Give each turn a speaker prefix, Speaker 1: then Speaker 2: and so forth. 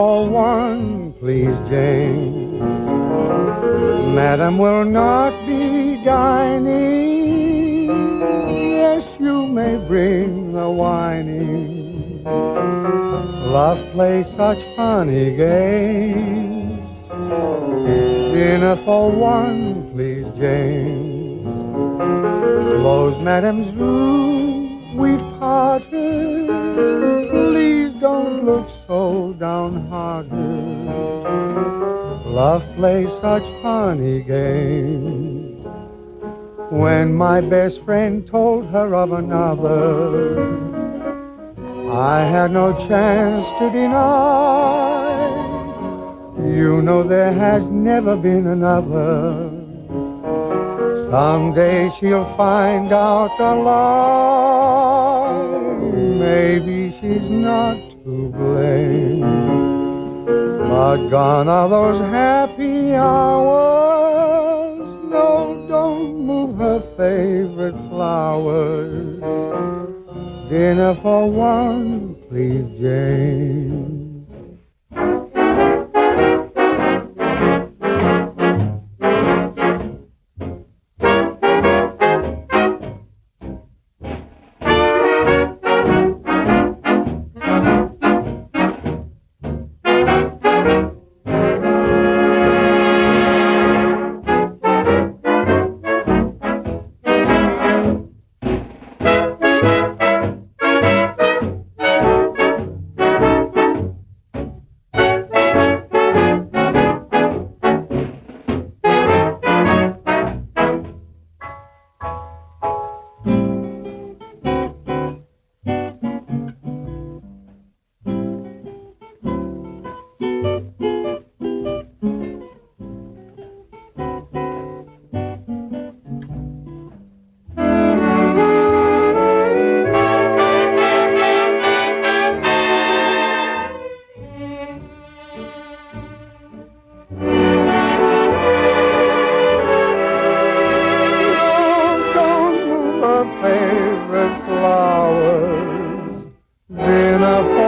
Speaker 1: for one, please, Jane. Madam will not be dining. Yes, you may bring the whining. Love plays such funny games. Dinner for one, please, Jane. Close Madam's room, we parted. Please don't look so downhearted. Love plays such funny games. When my best friend told her of another, I had no chance to deny. You know there has never been another. Someday she'll find out a lie. Maybe she's not to blame. But gone are those happy hours. No, don't move her favorite flowers. Dinner for one, please, Jane. Favorite flowers, dinner for